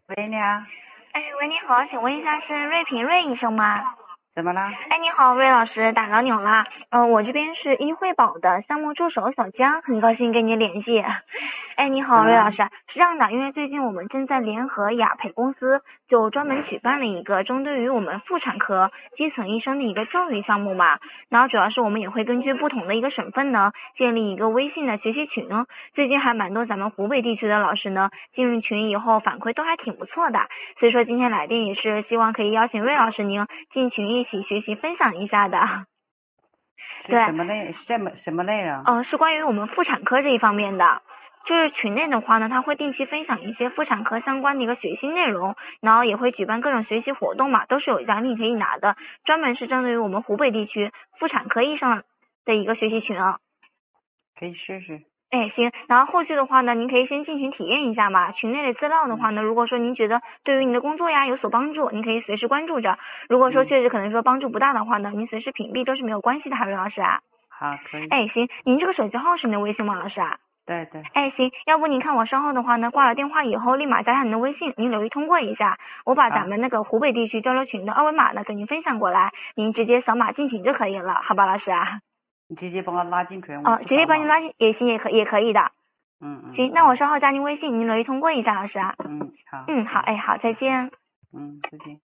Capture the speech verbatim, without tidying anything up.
喂，你好。 哎，喂，你好，请问一下是瑞平瑞医生吗？ 怎么了？ 哎，你好，瑞老师，打扰你了。嗯、呃，我这边是医惠宝的项目助手小江，很高兴跟你联系。哎，你好，瑞老师，是这样的，因为最近我们正在联合雅培公司，就专门举办了一个针对于我们妇产科基层医生的一个教育项目嘛。然后主要是我们也会根据不同的一个省份呢，建立一个微信的学习群。最近还蛮多咱们湖北地区的老师呢，进入群以后反馈都还挺不错的。所以说今天来电也是希望可以邀请瑞老师您进群一起学习分享一下的。 是什么内什么什么内容？ 呃，是关于我们妇产科这一方面的。就是群内的话呢，他会定期分享一些妇产科相关的一个学习内容，然后也会举办各种学习活动嘛，都是有奖励可以拿的，专门是针对于我们湖北地区妇产科医生的一个学习群啊。 可以试试。 哎，行，然后后续的话呢，您可以先进群体验一下嘛。群内的资料的话呢，如果说您觉得对于你的工作呀有所帮助，您可以随时关注着。如果说确实可能说帮助不大的话呢，您随时屏蔽都是没有关系的，哈，瑞老师啊。 好，可以。 哎，行，您这个手机号是你的微信吗，老师啊？ 对对。 哎，行，要不您看我稍后的话呢，挂了电话以后立马加上您的微信，您留意通过一下，我把咱们那个湖北地区交流群的二维码呢给您分享过来，您直接扫码进群就可以了，好吧，老师啊？ 你直接帮我拉进群。 哦，直接把你拉进也行，也可也可以的。 嗯嗯。 行，那我稍后加您微信，您留意通过一下，老师啊。 嗯，好。 嗯，好，哎，好，再见。 嗯，再见。